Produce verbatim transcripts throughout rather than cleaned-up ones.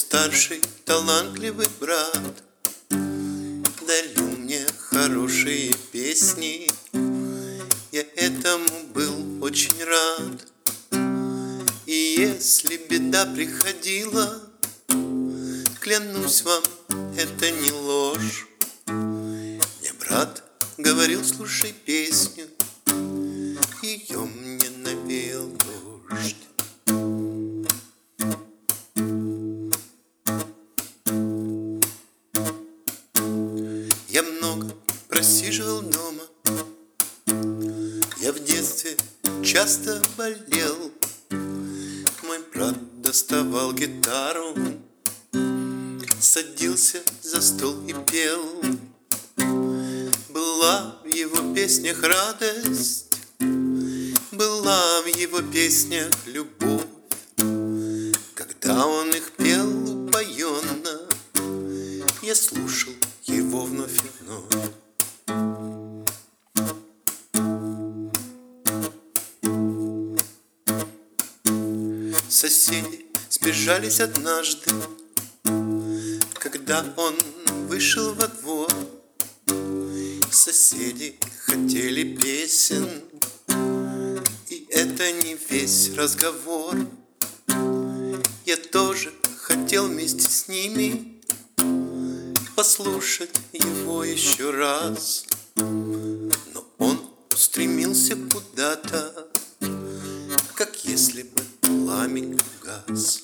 старший талантливый брат дарил мне хорошие песни. Я этому был очень рад. И если беда приходила, клянусь вам, это не ложь, мне брат говорил: слушай песню, ее мне навеял дождь. Я много просиживал дома, я в детстве часто болел. Мой брат доставал гитару, садился за стол и пел. Была в его песнях радость, была в его песнях любовь. Когда он их пел упоенно, я слушал его вновь и вновь. Соседи сбежались однажды, когда он вышел во двор. Соседи хотели песен, и это не весь разговор. Я тоже хотел вместе с ними послушать его еще раз, но он устремился куда-то, как если бы пламень угас.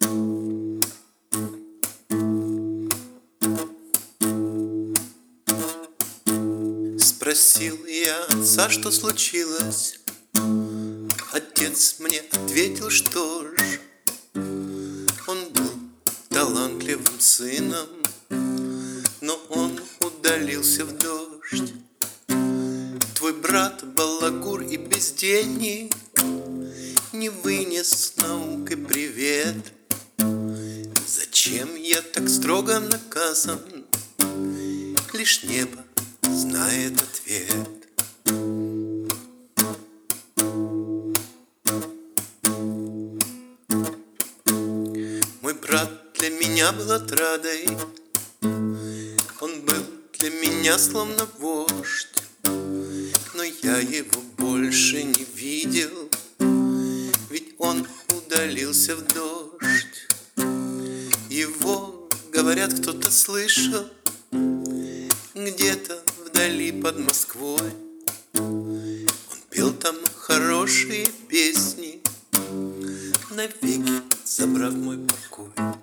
Спросил я отца, что случилось. Отец мне ответил, что ж, он был талантливым сыном, но он удалился в дождь. Твой брат балагур и бездельник, не вынес наукой привет. Зачем я так строго наказан? Лишь небо знает ответ. Мой брат для меня был отрадой, он был для меня словно вождь, но я его больше не видел, ведь он удалился в дождь. Его, говорят, кто-то слышал где-то вдали под Москвой. Он пел там хорошие песни, навеки забрав мой покой.